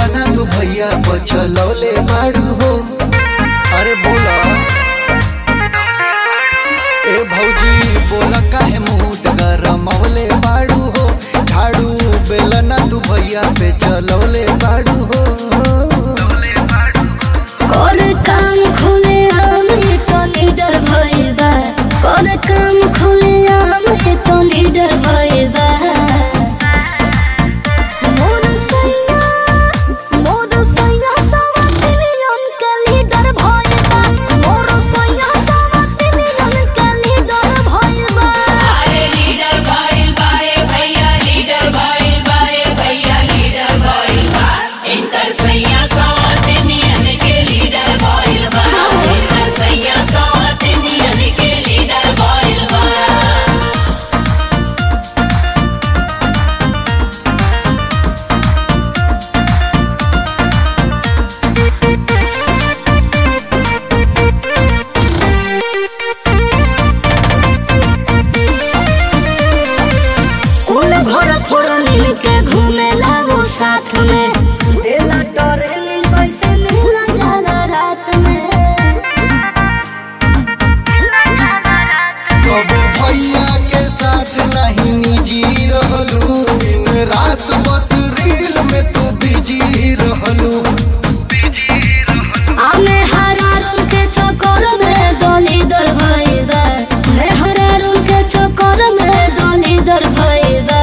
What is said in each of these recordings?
ना तू भैया बचलौले बाड़ू हो। अरे बोला ए भौजी बोला काहे मूड गरमौले बाड़ू हो। झाड़ू बेला ना तू भैया पे चलौले बाड़ू हो। कर काम खुले आम है तो निडर भइबा, कर काम खुले आम है तो निडर भइबा। साथ में देला टोरेलिंग कैसे मिला जाला रात में। कबो भैया के साथ नहीं निजी रहलू, दिन रात बस रील में तू बिजी रहलू। आमे हरारू के चक्कर में डोली दर भइबा, मैं हरारू के चक्कर में डोली दर भइबा।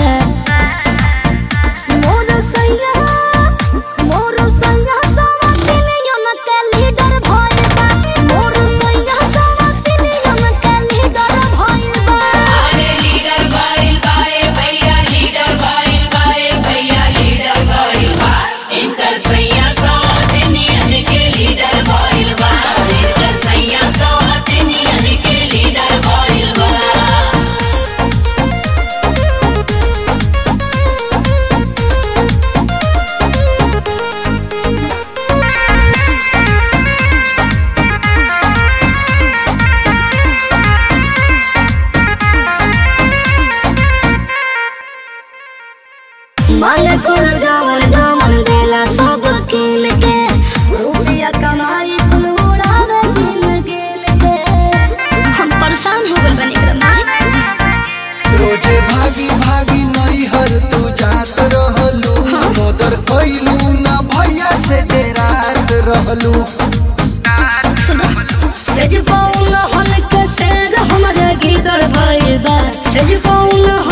मांगे कुल जवन जवन देला सब किन के, रुपया कमाई कुल उड़ावे गिन गिन के। हम परेशान हो गइल बानी एकरा में। रोजे भागी भागी नैहर तू जात रहलू, मदर कइलू ना भैया से डेरात रहलू। सुनो सेज पौन हन के शेर हमरे गिदर भइबा, सेज पौन